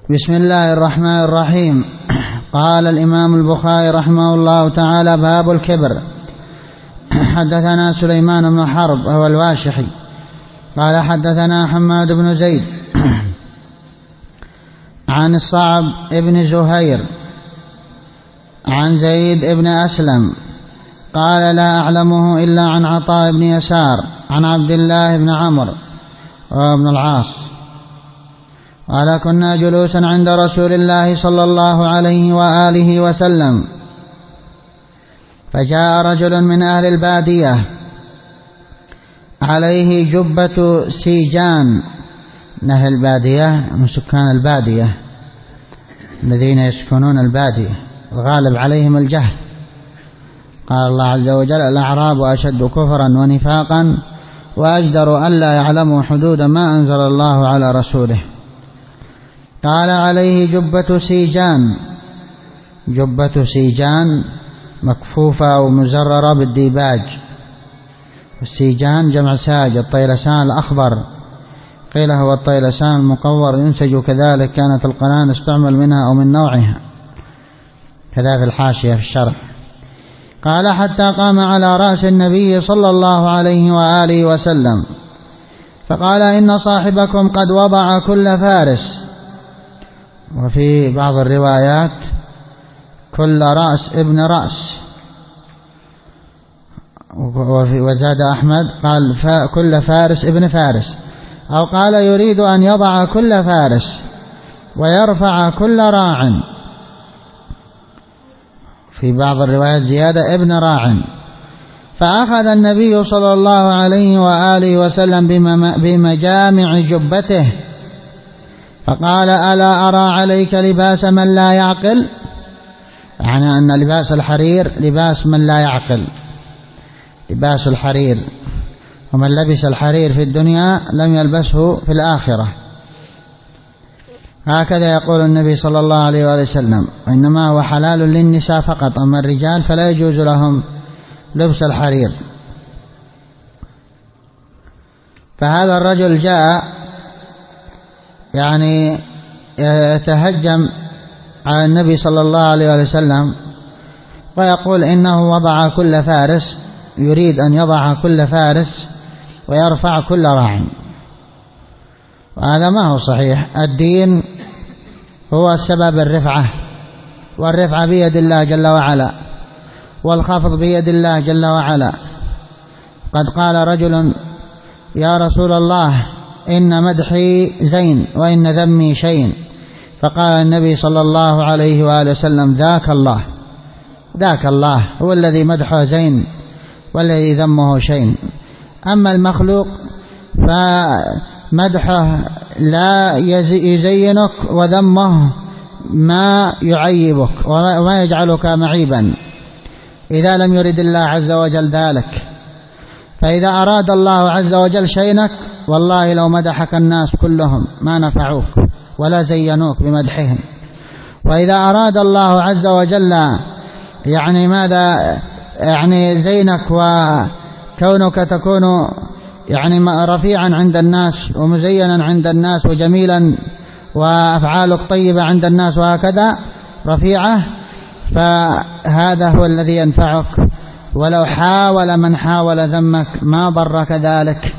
بسم الله الرحمن الرحيم. قال الإمام البخاري رحمه الله تعالى: باب الكبر. حدثنا سليمان بن حرب هو الواشحي قال حدثنا حماد بن زيد عن الصعب ابن زهير عن زيد بن أسلم قال: لا أعلمه إلا عن عطاء بن يسار عن عبد الله بن عمرو بن العاص قال: كنا جلوسا عند رسول الله صلى الله عليه وآله وسلم، فجاء رجل من أهل البادية عليه جبة سيجان. أهل البادية من سكان البادية الذين يسكنون البادية الغالب عليهم الجهل. قال الله عز وجل: الأعراب أشد كفرا ونفاقا وأجدر ألا يعلموا حدود ما أنزل الله على رسوله. قال: عليه جبة سيجان. جبة سيجان مكفوفة أو مزررة بالديباج، والسيجان جمع ساج، الطيلسان الأخضر قيل هو الطيلسان المقور ينسج كذلك، كانت القنان استعمل منها أو من نوعها، كذا في الحاشية في الشرح. قال: حتى قام على رأس النبي صلى الله عليه وآله وسلم فقال: إن صاحبكم قد وضع كل فارس، وفي بعض الروايات كل رأس ابن رأس، وزاد أحمد قال كل فارس ابن فارس، أو قال يريد أن يضع كل فارس ويرفع كل راع، في بعض الروايات زيادة ابن راع. فأخذ النبي صلى الله عليه وآله وسلم بمجامع جبته فقال: ألا أرى عليك لباس من لا يعقل؟ يعني أن لباس الحرير لباس من لا يعقل، لباس الحرير، ومن لبس الحرير في الدنيا لم يلبسه في الآخرة. هكذا يقول النبي صلى الله عليه وآله وسلم: إنما هو حلال للنساء فقط، أما الرجال فلا يجوز لهم لبس الحرير. فهذا الرجل جاء يعني يتهجم على النبي صلى الله عليه وسلم ويقول إنه وضع كل فارس، يريد أن يضع كل فارس ويرفع كل راع، وهذا ما هو صحيح. الدين هو سبب الرفعة، والرفعة بيد الله جل وعلا، والخفض بيد الله جل وعلا. قد قال رجل: يا رسول الله، إن مدحي زين وإن ذمي شين. فقال النبي صلى الله عليه وآله وسلم: ذاك الله، ذاك الله هو الذي مدحه زين والذي ذمه شين. أما المخلوق فمدحه لا يزينك، وذمه ما يعيبك وما يجعلك معيبا إذا لم يرد الله عز وجل ذلك. فإذا أراد الله عز وجل شينك والله لو مدحك الناس كلهم ما نفعوك ولا زينوك بمدحهم. وإذا أراد الله عز وجل يعني ماذا، يعني زينك وكونك تكون يعني رفيعا عند الناس ومزينا عند الناس وجميلا وأفعالك طيبة عند الناس وهكذا رفيعة، فهذا هو الذي ينفعك، ولو حاول من حاول ذمك ما ضرك ذلك.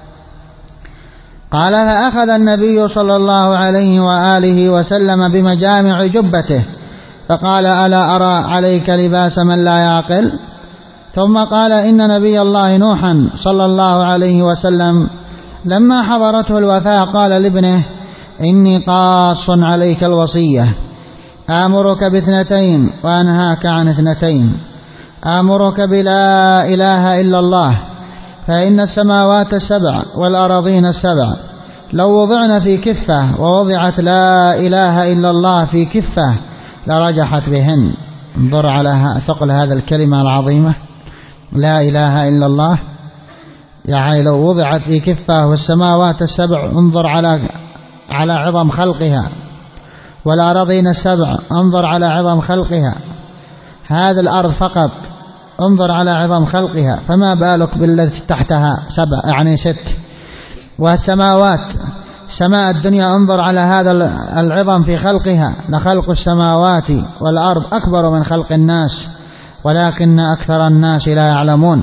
قال: فأخذ النبي صلى الله عليه وآله وسلم بمجامع جبته فقال: ألا أرى عليك لباس من لا يعقل؟ ثم قال: إن نبي الله نوحا صلى الله عليه وسلم لما حضرته الوفاة قال لابنه: إني قاص عليك الوصية، آمرك باثنتين وأنهاك عن اثنتين، آمرك بلا إله إلا الله، فإن السماوات السبع والأراضين السبع لو وضعن في كفة ووضعت لا إله إلا الله في كفة لرجحت بهن. انظر على ثقل هذا الكلمة العظيمة، لا إله إلا الله، يعني لو وضعت في كفة، والسماوات السبع انظر على عظم خلقها، والأراضين السبع انظر على عظم خلقها، هذا الأرض فقط انظر على عظم خلقها، فما بالك بالتي تحتها سبع يعني ست، والسماوات سماء الدنيا انظر على هذا العظم في خلقها، لخلق السماوات والأرض أكبر من خلق الناس ولكن أكثر الناس لا يعلمون.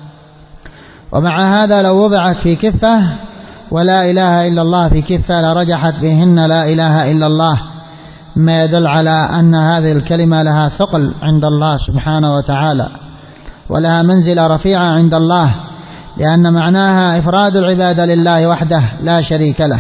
ومع هذا لو وضعت في كفة ولا إله إلا الله في كفة لرجحت بهن لا إله إلا الله، ما يدل على أن هذه الكلمة لها ثقل عند الله سبحانه وتعالى ولها منزلة رفيعة عند الله، لأن معناها إفراد العبادة لله وحده لا شريك له.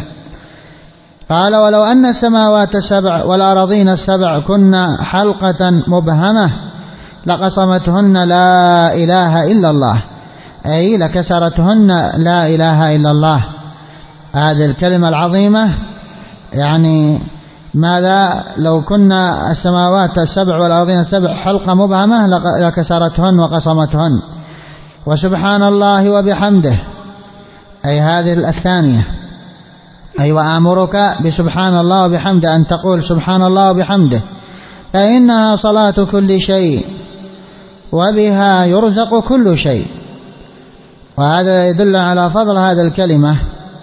قال ولو أن السماوات السبع والأراضين السبع كن حلقة مبهمة لقسمتهن لا إله إلا الله، أي لكسرتهن لا إله إلا الله. هذه الكلمة العظيمة يعني ماذا لو كنا السماوات السبع والأرضين السبع حلقة مبهمة لكسرتهن وقسمتهن. وسبحان الله وبحمده، أي هذه الثانية، أي وآمرك بسبحان الله وبحمده أن تقول سبحان الله وبحمده، فإنها صلاة كل شيء وبها يرزق كل شيء. وهذا يدل على فضل هذه الكلمة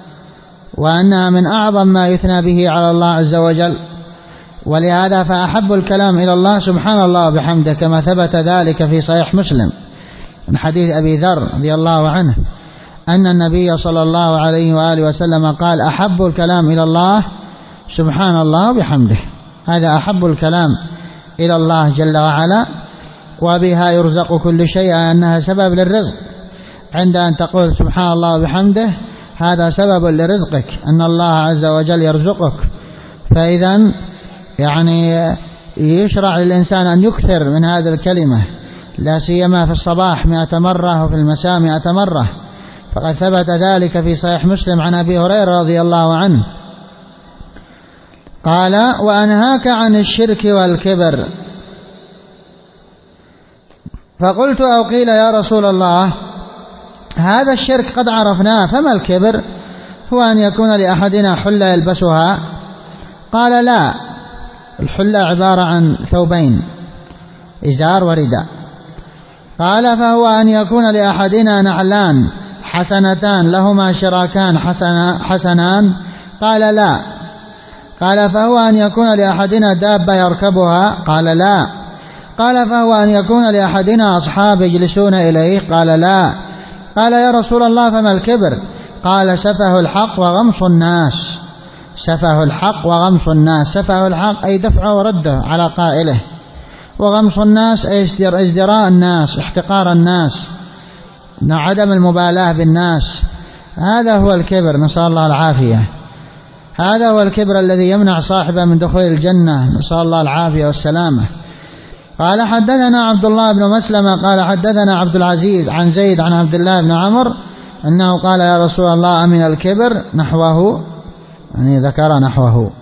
وأنها من أعظم ما يثنى به على الله عز وجل. ولهذا فأحب الكلام إلى الله سبحان الله وبحمده، كما ثبت ذلك في صحيح مسلم من حديث أبي ذر رضي الله عنه أن النبي صلى الله عليه وآله وسلم قال أحب الكلام إلى الله سبحان الله وبحمده. هذا أحب الكلام إلى الله جل وعلا. وبها يرزق كل شيء، أنها سبب للرزق. عند أن تقول سبحان الله وبحمده هذا سبب لرزقك، أن الله عز وجل يرزقك. فإذا يعني يشرع للإنسان أن يكثر من هذه الكلمة، لا سيما في الصباح 100 مرة وفي المساء 100 مرة، فقد ثبت ذلك في صحيح مسلم عن أبي هريرة رضي الله عنه قال وأنهاك عن الشرك والكبر. فقلت أو قيل يا رسول الله هذا الشرك قد عرفناه، فما الكبر؟ هو أن يكون لأحدنا حلة يلبسها؟ قال لا، الحلة عبارة عن ثوبين إزار ورداء. قال فهو أن يكون لأحدنا نعلان حسنتان لهما شراكان حسنان؟ قال لا. قال فهو أن يكون لأحدنا دابة يركبها؟ قال لا. قال فهو أن يكون لأحدنا أصحاب يجلسون إليه؟ قال لا. قال يا رسول الله فما الكبر؟ قال سفه الحق وغمص الناس. سفه الحق وغمص الناس. سفه الحق أي دفعه ورده على قائله، وغمص الناس أي ازدراء الناس، احتقار الناس، عدم المبالاة بالناس. هذا هو الكبر، نسأل الله العافية. هذا هو الكبر الذي يمنع صاحبه من دخول الجنة، نسأل الله العافية والسلامة. قال حدثنا عبد الله بن مسلمة قال حدثنا عبد العزيز عن زيد عن عبد الله بن عمر أنه قال يا رسول الله أمن الكبر نحوه، يعني ذكر نحوه.